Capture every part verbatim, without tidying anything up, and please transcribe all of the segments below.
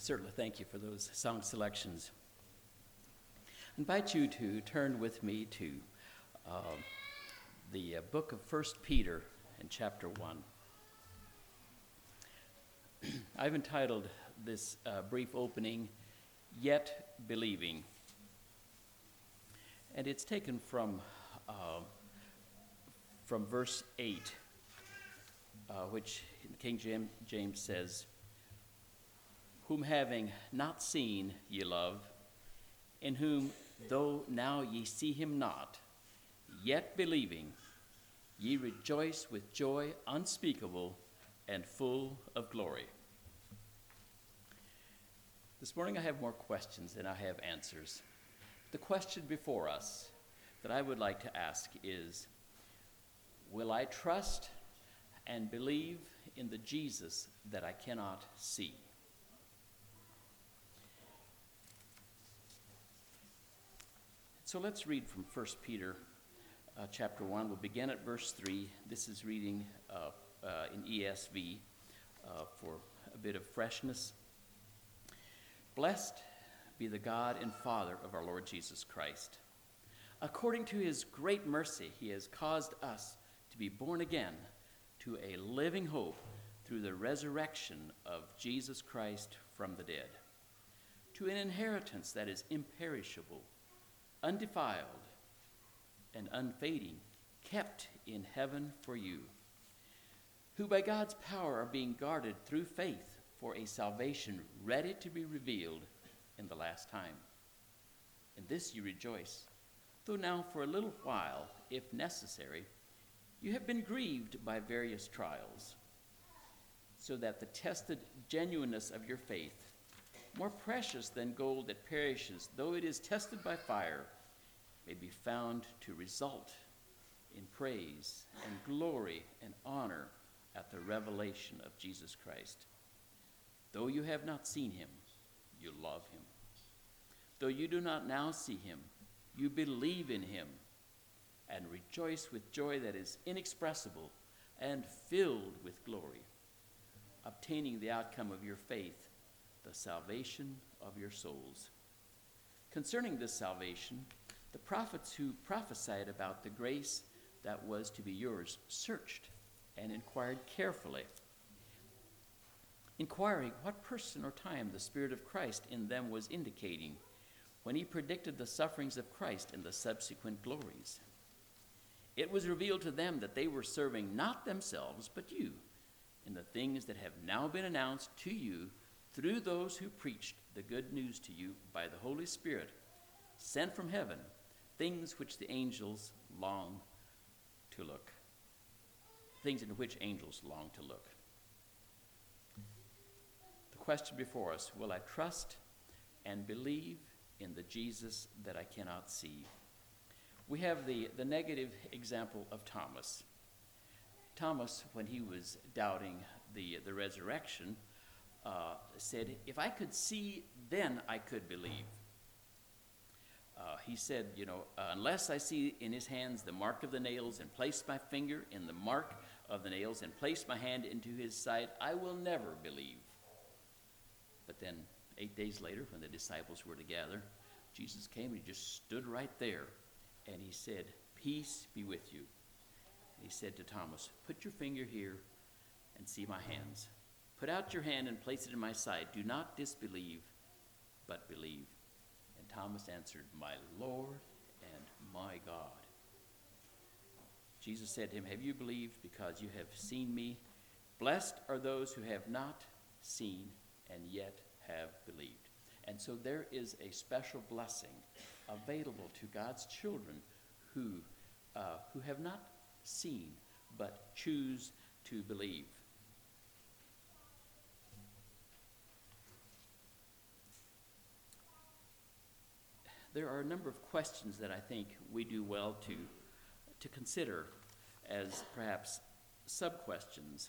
certainly thank you for those song selections. I invite you to turn with me to uh, the uh, book of First Peter in chapter one. I've entitled this uh, brief opening, Yet Believing. And it's taken from, uh, from verse eight, uh, which King James, James says, "Whom having not seen ye love, in whom though now ye see him not, yet believing, ye rejoice with joy unspeakable and full of glory." This morning I have more questions than I have answers. The question before us that I would like to ask is, will I trust and believe in the Jesus that I cannot see? So let's read from First Peter uh, chapter one. We'll begin at verse three. This is reading uh, uh, in E S V uh, for a bit of freshness. "Blessed be the God and Father of our Lord Jesus Christ. According to his great mercy, he has caused us to be born again to a living hope through the resurrection of Jesus Christ from the dead, to an inheritance that is imperishable, undefiled, and unfading, kept in heaven for you, who by God's power are being guarded through faith for a salvation ready to be revealed in the last time. In this you rejoice, though now for a little while, if necessary, you have been grieved by various trials, so that the tested genuineness of your faith, more precious than gold that perishes, though it is tested by fire, may be found to result in praise and glory and honor at the revelation of Jesus Christ. Though you have not seen him, you love him. Though you do not now see him, you believe in him and rejoice with joy that is inexpressible and filled with glory, obtaining the outcome of your faith, the salvation of your souls. Concerning this salvation, the prophets who prophesied about the grace that was to be yours searched and inquired carefully, inquiring what person or time the Spirit of Christ in them was indicating when he predicted the sufferings of Christ and the subsequent glories. It was revealed to them that they were serving not themselves but you in the things that have now been announced to you through those who preached the good news to you by the Holy Spirit sent from heaven, things which the angels long to look, things into which angels long to look. The question before us, will I trust and believe in the Jesus that I cannot see? We have the, the negative example of Thomas. Thomas, when he was doubting the, the resurrection, uh, said, if I could see, then I could believe. Uh, he said, you know, uh, unless I see in his hands the mark of the nails and place my finger in the mark of the nails and place my hand into his side, I will never believe. But then eight days later, when the disciples were together, Jesus came and he just stood right there. And he said, peace be with you. And he said to Thomas, put your finger here and see my hands. Put out your hand and place it in my side. Do not disbelieve, but believe. And Thomas answered, my Lord and my God. Jesus said to him, have you believed because you have seen me? Blessed are those who have not seen and yet have believed. And so there is a special blessing available to God's children who, uh, who have not seen but choose to believe. There are a number of questions that I think we do well to, to consider as perhaps sub-questions.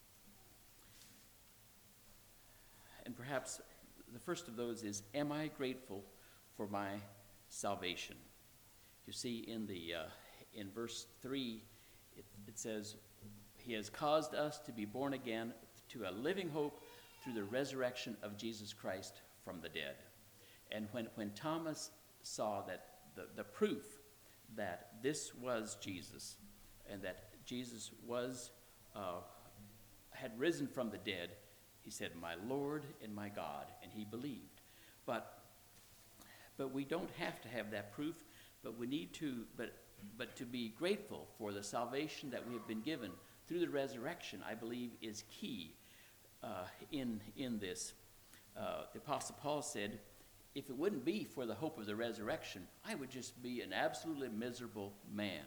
And perhaps the first of those is, am I grateful for my salvation? You see in the uh, in verse three, it, it says, he has caused us to be born again to a living hope through the resurrection of Jesus Christ from the dead. And when, when Thomas saw that the, the proof that this was Jesus and that Jesus was uh, had risen from the dead, he said, "My Lord and my God," and he believed. But but we don't have to have that proof, but we need to but but to be grateful for the salvation that we have been given through the resurrection, I believe, is key uh, in in this. Uh, the Apostle Paul said, "If it wouldn't be for the hope of the resurrection, I would just be an absolutely miserable man."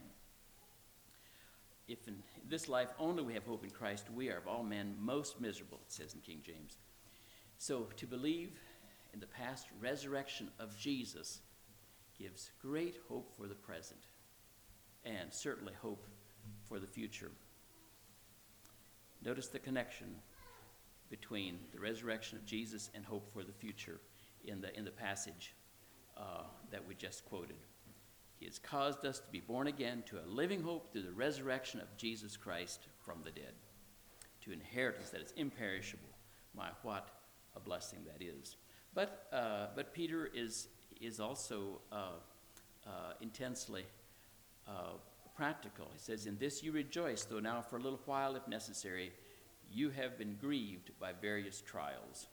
If in this life only we have hope in Christ, we are of all men most miserable, it says in King James. So to believe in the past resurrection of Jesus gives great hope for the present and certainly hope for the future. Notice the connection between the resurrection of Jesus and hope for the future in the in the passage uh, that we just quoted. He has caused us to be born again to a living hope through the resurrection of Jesus Christ from the dead, to inheritance that is imperishable. My, what a blessing that is. But uh, but Peter is is also uh, uh, intensely uh, practical. He says, "In this you rejoice, though now for a little while, if necessary, you have been grieved by various trials."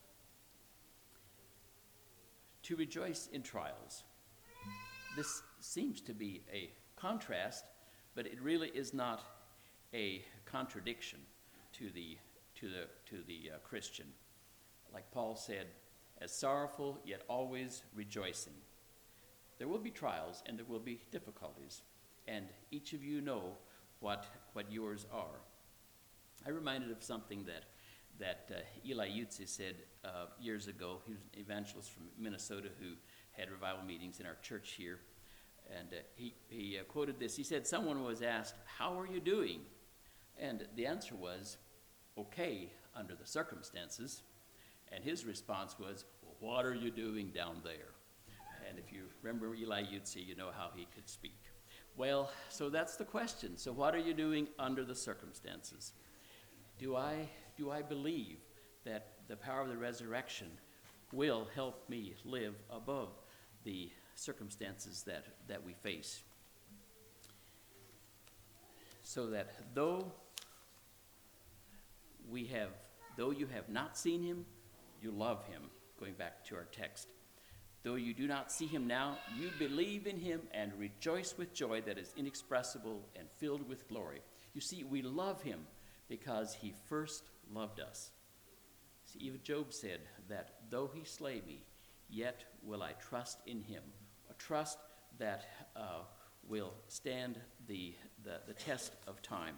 To rejoice in trials. This seems to be a contrast, but it really is not a contradiction to the to the to the uh, Christian. Like Paul said, "As sorrowful yet always rejoicing." There will be trials and there will be difficulties, and each of you know what what yours are. I'm reminded of something that that uh, Eli Yutze said uh, years ago. He was an evangelist from Minnesota who had revival meetings in our church here. And uh, he, he uh, quoted this. He said, someone was asked, "How are you doing?" And the answer was, "Okay, under the circumstances." And his response was, "Well, what are you doing down there?" And if you remember Eli Yutze, you know how he could speak. Well, so that's the question. So what are you doing under the circumstances? Do I, do I believe that the power of the resurrection will help me live above the circumstances that, that we face? So that though we have, though you have not seen him, you love him, going back to our text. Though you do not see him now, you believe in him and rejoice with joy that is inexpressible and filled with glory. You see, we love him because he first loved us. See, even Job said that though he slay me, yet will I trust in him. A trust that uh, will stand the, the, the test of time.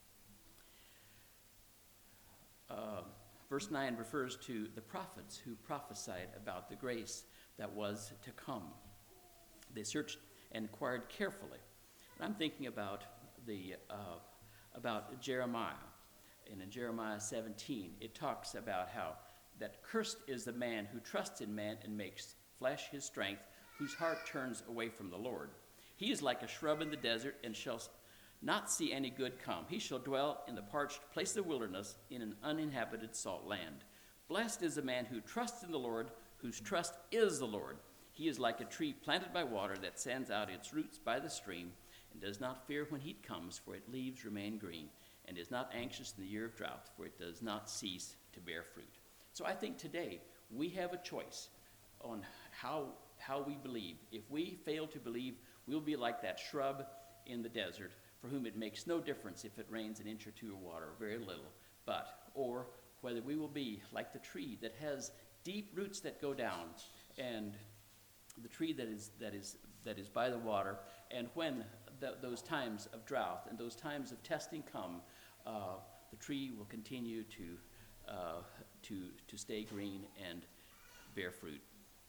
Uh, verse nine refers to the prophets who prophesied about the grace that was to come. They searched and inquired carefully. And I'm thinking about the uh, about Jeremiah. And in Jeremiah seventeen, it talks about how that cursed is the man who trusts in man and makes flesh his strength, whose heart turns away from the Lord. He is like a shrub in the desert and shall not see any good come. He shall dwell in the parched place of the wilderness, in an uninhabited salt land. Blessed is the man who trusts in the Lord, whose trust is the Lord. He is like a tree planted by water that sends out its roots by the stream, and does not fear when heat comes, for its leaves remain green, and is not anxious in the year of drought, for it does not cease to bear fruit. So I think today we have a choice on how how we believe. If we fail to believe, we'll be like that shrub in the desert, for whom it makes no difference if it rains an inch or two of water, very little. But, or whether we will be like the tree that has deep roots that go down, and the tree that is that is that is by the water, and when the, those times of drought and those times of testing come, uh, the tree will continue to uh, to to stay green and bear fruit.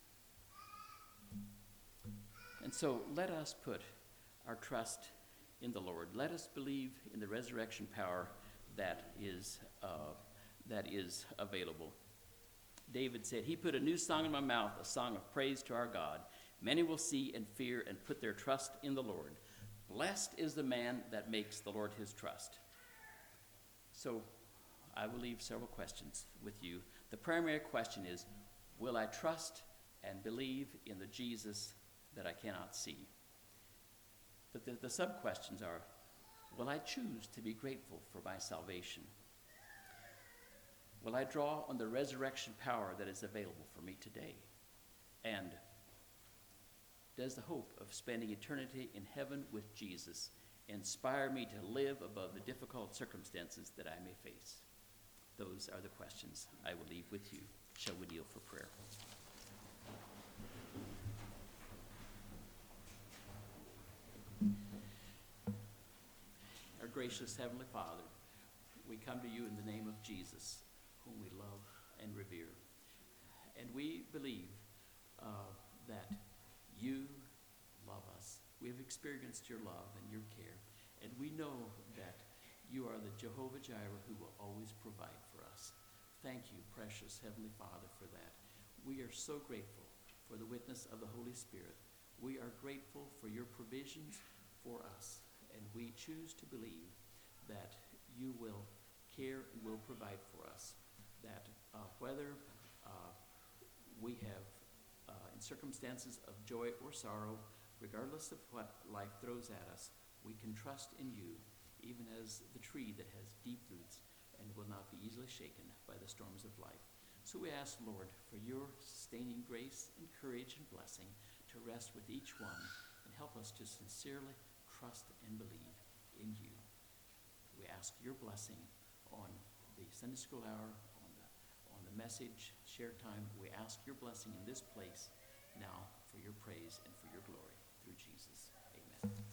And so let us put our trust in the Lord. Let us believe in the resurrection power that is uh, that is available. David said, "He put a new song in my mouth, a song of praise to our God. Many will see and fear and put their trust in the Lord. Blessed is the man that makes the Lord his trust." So I will leave several questions with you The primary question is, will I trust and believe in the Jesus that I cannot see? But the, the sub-questions are, will I choose to be grateful for my salvation? Will I draw on the resurrection power that is available for me today? And does the hope of spending eternity in heaven with Jesus inspire me to live above the difficult circumstances that I may face? Those are the questions I will leave with you. Shall we kneel for prayer? Our gracious Heavenly Father, we come to you in the name of Jesus, whom we love and revere. And we believe uh, that you love us. We have experienced your love and your care, and we know that you are the Jehovah Jireh who will always provide for us. Thank you, precious Heavenly Father, for that. We are so grateful for the witness of the Holy Spirit. We are grateful for your provisions for us, and we choose to believe that you will care and will provide for us, that uh, whether uh, we have uh, in circumstances of joy or sorrow, regardless of what life throws at us, we can trust in you, even as the tree that has deep roots and will not be easily shaken by the storms of life. So we ask, Lord, for your sustaining grace and courage and blessing to rest with each one and help us to sincerely trust and believe in you. We ask your blessing on the Sunday school hour, on the, on the message, share time. We ask your blessing in this place now for your praise and for your glory. Through Jesus. Amen.